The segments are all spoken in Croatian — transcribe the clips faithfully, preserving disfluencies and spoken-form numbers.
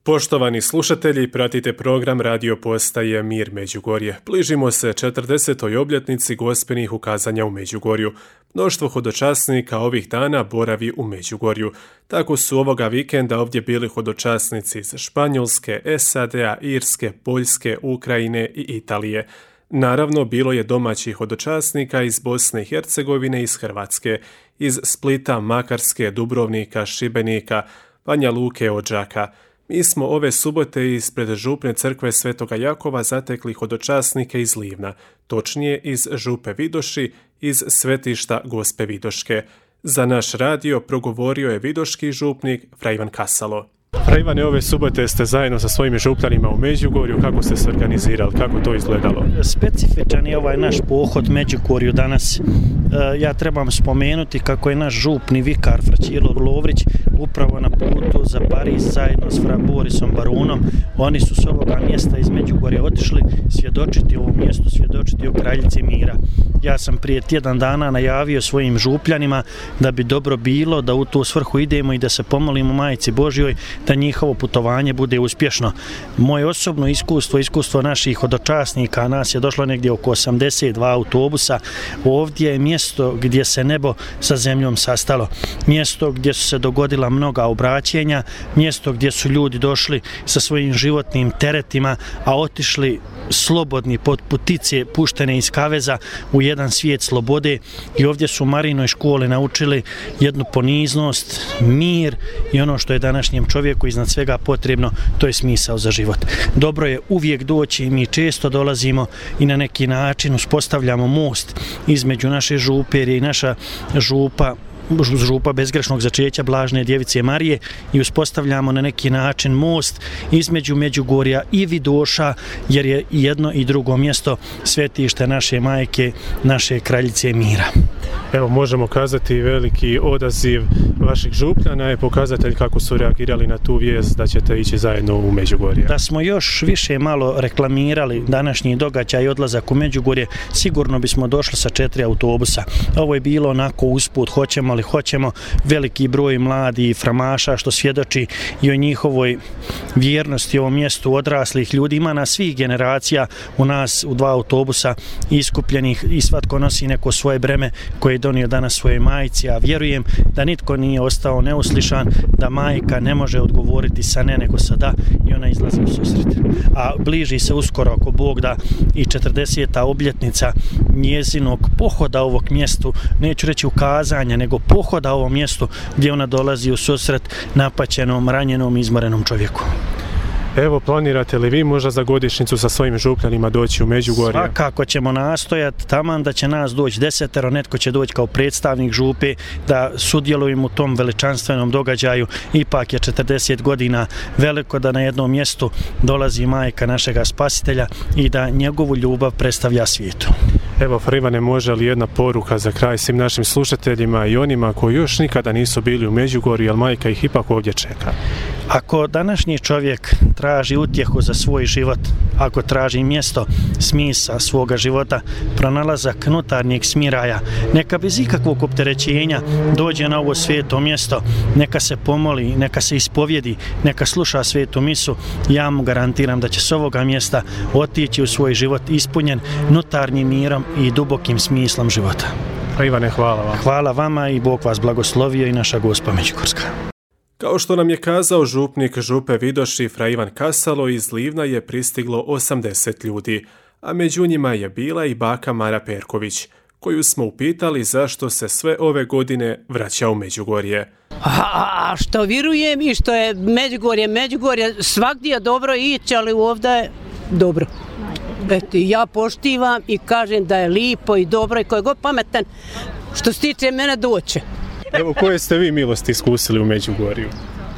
Poštovani slušatelji, pratite program radio postaje Mir Međugorje. Bližimo se četrdesetoj obljetnici Gospelnih ukazanja u Međugorju. Mnoštvo hodočasnika ovih dana boravi u Međugorju. Tako su ovoga vikenda ovdje bili hodočasnici iz Španjolske, S A D-a, Irske, Poljske, Ukrajine i Italije. Naravno, bilo je domaćih hodočasnika iz Bosne i Hercegovine i iz Hrvatske, iz Splita, Makarske, Dubrovnika, Šibenika, Banja Luke, Odžaka. Mi smo ove subote ispred župne crkve Svetoga Jakova zatekli hodočasnike iz Livna, točnije iz župe Vidoši, iz svetišta Gospe Vidoške. Za naš radio progovorio je vidoški župnik fra Ivan Kasalo. Fra Ivane, ove subote ste zajedno sa svojim župljanima u Međugorju. Kako ste se organizirali? Kako to izgledalo? Specifičan je ovaj naš pohod Međugorju danas. Ja trebam spomenuti kako je naš župni vikar fra Ćilo Lovrić upravo na putu za Pariz zajedno s fra Borisom Barunom. Oni su s ovoga mjesta iz Međugorja otišli svjedočiti ovom mjestu, svjedočiti o Kraljici mira. Ja sam prije tjedan dana najavio svojim župljanima da bi dobro bilo da u tu svrhu idemo i da se pomolimo Majci Božjoj da njihovo putovanje bude uspješno. Moje osobno iskustvo, iskustvo naših hodočasnika, nas je došlo negdje oko osamdeset dva autobusa. Ovdje je mjesto gdje se nebo sa zemljom sastalo. Mjesto gdje su se dogodila mnoga obraćenja, mjesto gdje su ljudi došli sa svojim životnim teretima, a otišli slobodni pod putice puštene iz kaveza u jedan svijet slobode. I ovdje su u Marinoj školi naučili jednu poniznost, mir i ono što je današnjem čovjeku iznad svega potrebno, to je smisao za život. Dobro je uvijek doći, mi često dolazimo i na neki način uspostavljamo most između naše župe, jer je i naša župa župa bezgrešnog začeća Blažne djevice Marije i uspostavljamo na neki način most između Međugorja i Vidoša, jer je jedno i drugo mjesto svetište naše majke, naše Kraljice mira. Evo, možemo kazati veliki odaziv vaših župljana je pokazatelj kako su reagirali na tu vijest da ćete ići zajedno u Međugorje. Da smo još više malo reklamirali današnji događaj i odlazak u Međugorje, sigurno bismo došli sa četiri autobusa. Ovo je bilo onako usput, hoćemo li hoćemo, veliki broj mladi framaša što svjedoči i o njihovoj vjernosti ovom mjestu odraslih ljudi. Ima nas svih generacija u nas u dva autobusa iskupljenih i svatko nosi neko svoje breme koje je donio danas svoje majci, a vjerujem da nitko nije ostao neuslišan, da majka ne može odgovoriti sa ne nego sa da i ona izlazi u susret. A bliži se uskoro, ako Bog da, i četrdeseta obljetnica njezinog pohoda ovog mjestu, neću reći ukazanja, nego pohoda ovom mjestu gdje ona dolazi u susret napaćenom, ranjenom, izmorenom čovjeku. Evo, planirate li vi možda za godišnjicu sa svojim župljanima doći u Međugorje? Svakako ćemo nastojati, taman da će nas doći desetero, netko će doći kao predstavnik župe da sudjelujemo u tom veličanstvenom događaju. Ipak je četrdeset godina veliko da na jednom mjestu dolazi majka našega spasitelja i da njegovu ljubav predstavlja svijetu. Evo, fra Ivane, može li jedna poruka za kraj svim našim slušateljima i onima koji još nikada nisu bili u Međugorju, jer majka ih ipak ovdje čeka? Ako današnji čovjek traži utjehu za svoj život, ako traži mjesto, smisa svoga života, pronalazak unutarnjeg smiraja, neka bez ikakvog opterećenja dođe na ovo sveto mjesto, neka se pomoli, neka se ispovjedi, neka sluša svetu misu, ja mu garantiram da će s ovoga mjesta otići u svoj život ispunjen unutarnjim mirom i dubokim smislom života. Pa Ivane, hvala vam. Hvala vama i Bog vas blagoslovio i naša Gospa Međugorska. Kao što nam je kazao župnik župe Vidoši fra Ivan Kasalo, iz Livna je pristiglo osamdeset ljudi, a među njima je bila i baka Mara Perković, koju smo upitali zašto se sve ove godine vraća u Međugorje. A što vjerujem i što je Međugorje, Međugorje, svakdje je dobro ići, ali ovdje je dobro. Eto, ja poštivam i kažem da je lipo i dobro i ko je god pametan, što se tiče mene doće. Evo, koje ste vi milosti iskusili u Međugorju?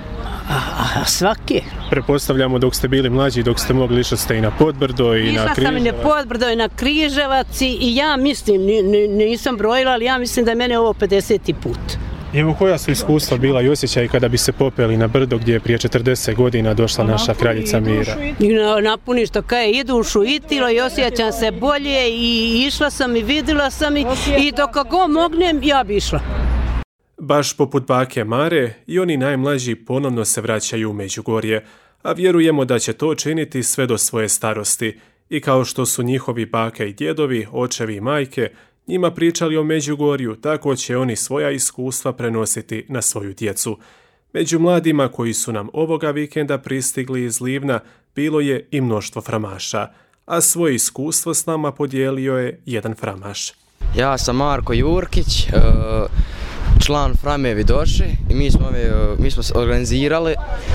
A, svake. Prepostavljamo dok ste bili mlađi, dok ste mogli išli ste i na Podbrdo i Išla na Križevac. Išla sam i na Podbrdo i na Križevac i ja mislim, nisam brojila, ali ja mislim da je mene ovo pedeseti put. Evo, koja su iskustva bila i osjećaj kada bi se popeli na brdo gdje je prije četrdeset godina došla naša Kraljica mira? Napuni što kaje i dušu i tilo i osjećam se bolje i išla sam i vidjela sam i, i dok kako mognem ja bi išla. Baš poput bake Mare, i oni najmlađi ponovno se vraćaju u Međugorje, a vjerujemo da će to činiti sve do svoje starosti. I kao što su njihovi bake i djedovi, očevi i majke, njima pričali o Međugorju, tako će oni svoja iskustva prenositi na svoju djecu. Među mladima koji su nam ovoga vikenda pristigli iz Livna bilo je i mnoštvo framaša, a svoje iskustvo s nama podijelio je jedan framaš. Ja sam Marko Jurkić, član Frame Vidoši i mi smo, mi smo se organizirali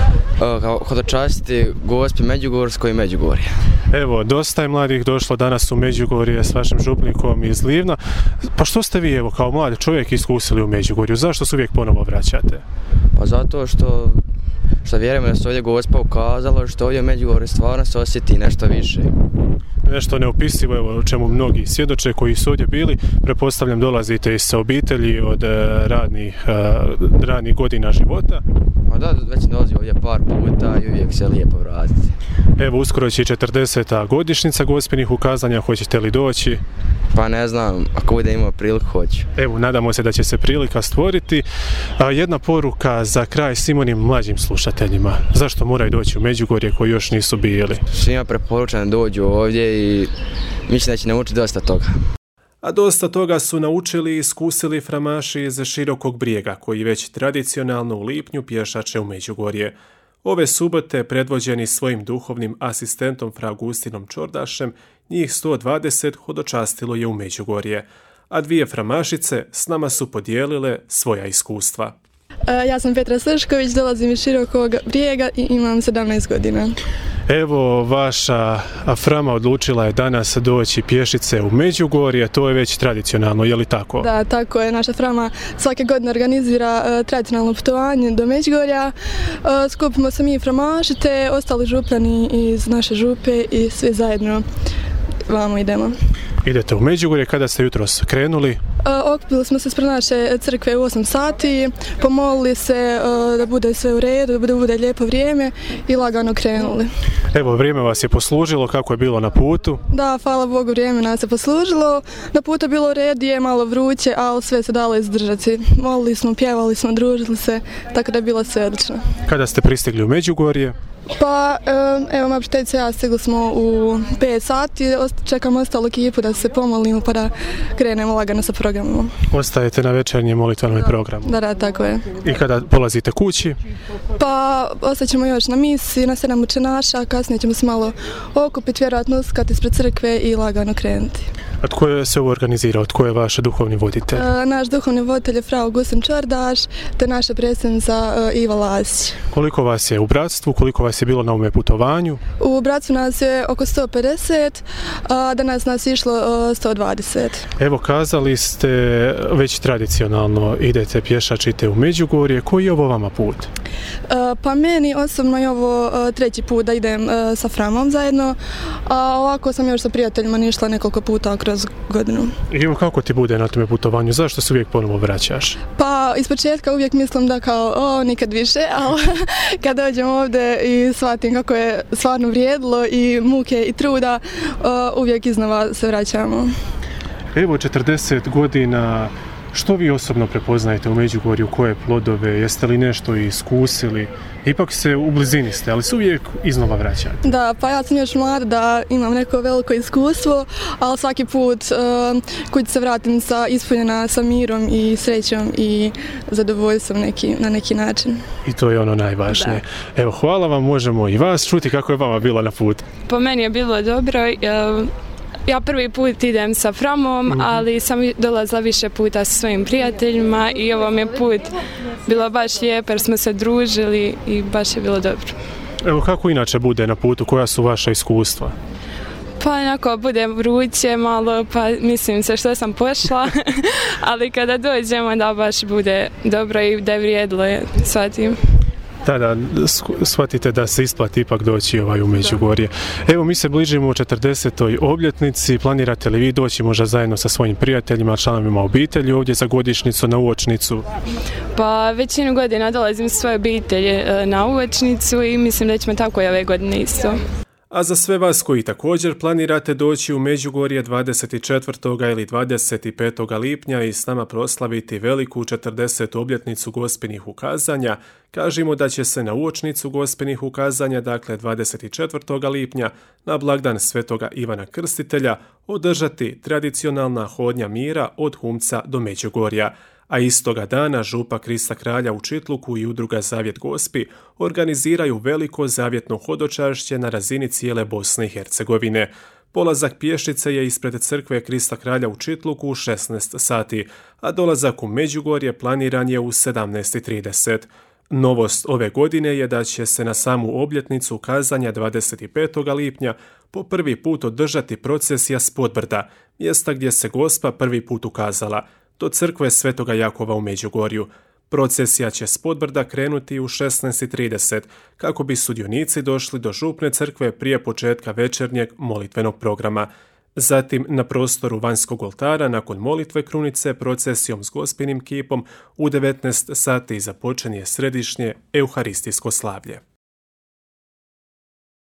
hodočastiti Gospi Međugorskoj i Međugorje. Evo, dosta je mladih došlo danas u Međugorje s vašim župnikom iz Livna. Pa što ste vi, evo, kao mladi čovjek iskusili u Međugorju? Zašto se uvijek ponovo vraćate? Pa zato što, što vjerujemo da se ovdje Gospa ukazalo, što ovdje u Međugorju stvarno se osjeti nešto više. Nešto neopisivo, evo, o čemu mnogi svjedoče koji su ovdje bili. Pretpostavljam dolazite iz sa obitelji od radnih, radnih godina života. Pa da, već dolazi ovdje par puta i uvijek se lijepo vratiti. Evo, uskoro će četrdeseta godišnjica Gospinih ukazanja, hoćete li doći? Pa ne znam, ako bude imao priliku, hoću. Evo, nadamo se da će se prilika stvoriti. A, jedna poruka za kraj svim onim mlađim slušateljima. Zašto moraju doći u Međugorje koji još nisu bili? Svima preporučam da dođu ovdje i mislim da će naučiti dosta toga. A dosta toga su naučili i iskusili framaši iz Širokog Brijega, koji već tradicionalno u lipnju pješače u Međugorje. Ove subote, predvođeni svojim duhovnim asistentom fra Augustinom Čordašem, njih sto dvadeset hodočastilo je u Međugorje, a dvije framašice s nama su podijelile svoja iskustva. Ja sam Petra Sršković, dolazim iz Širokog Brijega i imam sedamnaest godina. Evo, vaša frama odlučila je danas doći pješice u Međugorje, to je već tradicionalno, je li tako? Da, tako je. Naša frama svake godine organizira uh, tradicionalno putovanje do Međugorja. Uh, skupimo se mi framaši te ostali župani iz naše župe i svi zajedno vamo idemo. Idete u Međugorje, kada ste jutros krenuli? Uh, okupili smo se ispred naše crkve u osam sati, pomolili se uh, da bude sve u redu, da bude, bude lijepo vrijeme i lagano krenuli. Evo, vrijeme vas je poslužilo, kako je bilo na putu? Da, hvala Bogu, vrijeme nas je poslužilo. Na putu je bilo redije, malo vruće, ali sve se dalo izdržati. Molili smo, pjevali smo, družili se, tako da je bilo sve odlično. Kada ste pristigli u Međugorje? Pa, evo, moja prijateljica i ja stigli smo u pet sati, čekamo ostalu ekipu da se pomolimo pa da krenemo lagano sa programom. Ostajete na večernjem molitvenom programu? Da, da, tako je. I kada polazite kući? Pa, ostaćemo još na misi, na sedam učenaša, kasnije ćemo se malo okupiti, vjerojatno uskati ispred crkve i lagano krenuti. A tko je se ovo organizirao? Tko je vaš duhovni voditelj? E, naš duhovni voditelj je fra Augustin Čordaš, te naša predsjednica e, Iva Lasić. Koliko vas je u bratstvu, koliko vas je bilo na ovome putovanju? U bratstvu nas je oko sto pedeset, a danas nas je išlo e, sto dvadeset. Evo, kazali ste već tradicionalno idete pješačite u Međugorje. Koji je ovo vama put? E, pa meni osobno je ovo e, treći put da idem e, sa Framom zajedno, a ovako sam još sa prijateljima išla nekoliko puta kroz godinu. I evo, kako ti bude na tome putovanju? Zašto se uvijek ponovo vraćaš? Pa iz početka uvijek mislim da kao o, nikad više, ali kad dođem ovdje i shvatim kako je stvarno vrijedilo i muke i truda, o, uvijek iznova se vraćamo. Evo, četrdeset godina, što vi osobno prepoznajete u Međugorju, koje plodove, jeste li nešto iskusili? Ipak se u blizini ste, ali se uvijek iznova vraćate. Da, pa ja sam još mlada da imam neko veliko iskustvo, ali svaki put uh, kući se vratim sa, ispunjena sa mirom i srećom i zadovoljstvom neki, na neki način. I to je ono najvažnije. Da. Evo, hvala vam, možemo i vas čuti kako je vama bilo na put. Po meni je bilo dobro. Uh... Ja prvi put idem sa Framom, mm-hmm. ali sam dolazila više puta sa svojim prijateljima i ovo mi je put bilo baš lijepo jer smo se družili i baš je bilo dobro. Evo, kako inače bude na putu, koja su vaša iskustva? Pa onako bude vruće malo, pa mislim se što sam pošla, ali kada dođemo da baš bude dobro i da je vrijedilo, shvatim. Da, da, shvatite da se isplati ipak doći ovaj u Međugorje. Evo, mi se bližimo u četrdesetoj obljetnici. Planirate li vi doći možda zajedno sa svojim prijateljima, članovima obitelji ovdje za godišnjicu, na uočnicu? Pa većinu godina dolazim svoje obitelji na uočnicu i mislim da ćemo tako i ove godine isto. A za sve vas koji također planirate doći u Međugorje dvadeset četvrtog ili dvadeset petog lipnja i s nama proslaviti veliku četrdesetu obljetnicu Gospinih ukazanja, kažemo da će se na uočnicu Gospinih ukazanja, dakle dvadeset četvrtog lipnja, na blagdan Svetoga Ivana Krstitelja, održati tradicionalna hodnja mira od Humca do Međugorja, a istoga dana Župa Krista Kralja u Čitluku i udruga Zavjet Gospi organiziraju veliko zavjetno hodočašće na razini cijele Bosne i Hercegovine. Polazak pješice je ispred crkve Krista Kralja u Čitluku u šesnaest sati, a dolazak u Međugorje planiran je u sedamnaest trideset. Novost ove godine je da će se na samu obljetnicu ukazanja dvadeset petog lipnja po prvi put održati procesija s Podbrda, mjesta gdje se Gospa prvi put ukazala, do crkve Svetoga Jakova u Međugorju. Procesija će s Podbrda krenuti u šesnaest trideset kako bi sudionici došli do župne crkve prije početka večernjeg molitvenog programa. Zatim na prostoru vanjskog oltara nakon molitve krunice procesijom s Gospinim kipom u devetnaest sati započinje središnje euharistijsko slavlje.